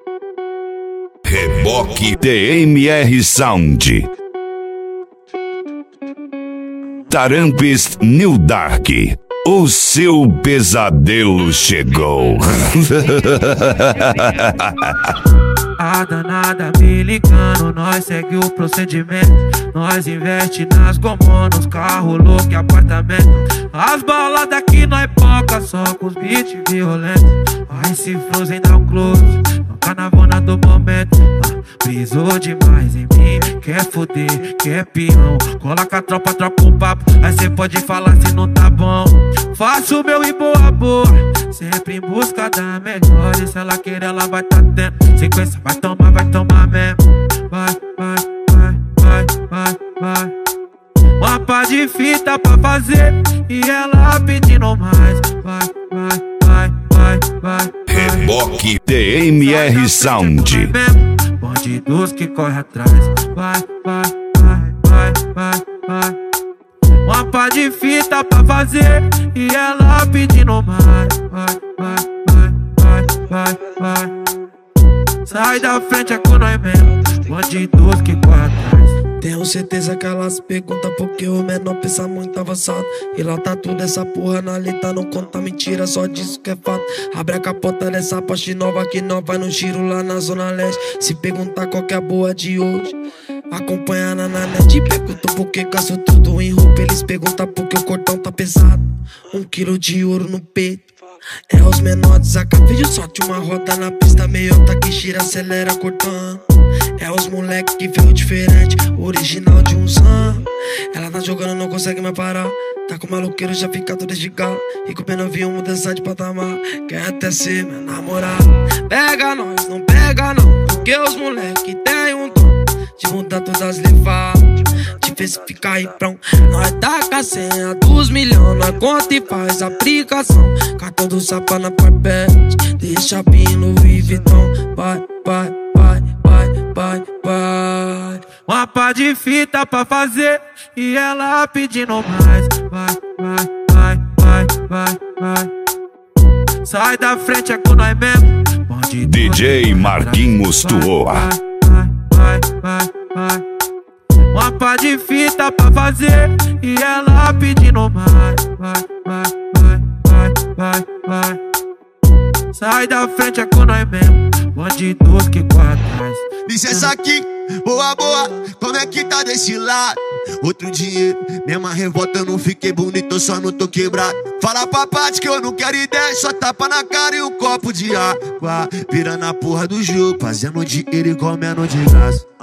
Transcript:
Reboque TMR Sound. Tarampes New Dark. O seu pesadelo chegou. A danada me ligando, nós segue o procedimento. Nós investe nas gomas, nos carros loucos e apartamento. As baladas aqui nós poca, só com os beats violentos. Vai se Frozen dá um close, no carnavona do momento. Brisou demais em mim, quer foder, quer peão. Coloca a tropa, troca um papo, aí cê pode falar se não tá bom. Faço o meu e boa boa, sempre em busca da melhor. E se ela querer, ela vai tá tendo. Sequência, vai tomar mesmo. Vai, vai, vai, vai, vai, vai. Uma pá de fita pra fazer e ela pedindo mais. Vai, vai, vai, vai, vai. Reboque TMR Sound. Bandidos que corre atrás. Vai, vai, vai, vai, vai, vai. Uma pá de fita pra fazer e ela pedindo mais. Vai, vai, vai, vai, vai, vai. Sai da frente, é com nós mesmo. Bandidos que corre atrás. Tenho certeza que elas perguntam porque o menor pensa muito avançado. E lá tá tudo essa porra na letra, não conta mentira, só disso que é fato. Abre a capota dessa Porsche nova que nós vai no giro lá na Zona Leste. Se perguntar qual que é a boa de hoje, acompanha na net. Perguntam por que gasto tudo em roupa, eles perguntam por que o cordão tá pesado. 1 quilo de ouro no peito. É os menores, a vídeo sorte uma roda na pista meio alta que gira, acelera cortando. É os moleque que veio diferente, original de um zan. Ela tá jogando, não consegue mais parar. Tá com maloqueiro, já fica todo de gala. E comendo avião, mudança de patamar. Quer até ser meu namorado. Pega nós, não pega não, porque os moleque tem um dom de mudar todas as levadas, diversificar e pronto. Nós taca a senha dos milhões, nós conta e faz aplicação. Cartão do Sapa na Parpete, deixa bem no Louis Vuitton. Vai, vai, vai, vai, vai, vai. Uma pá de fita pra fazer e ela pedindo mais. Vai, vai, vai, vai, vai, vai. Sai da frente, é com nós mesmo. Bandido DJ Marquinhos Tuoa. Vai, vai, vai, vai. Uma pá de fita pra fazer e ela pedindo mais. Vai, vai, vai, vai, vai, vai. Sai da frente, é com nós mesmo. Bandidos que corre atrás. Licença aqui, boa, boa, como é que tá desse lado? Outro dinheiro, mesma revolta, eu não fiquei bonito, eu só não tô quebrado. Fala pra parte que eu não quero ideia, só tapa na cara e um copo de água. Virando a porra do jogo, fazendo dinheiro igual menor de graça.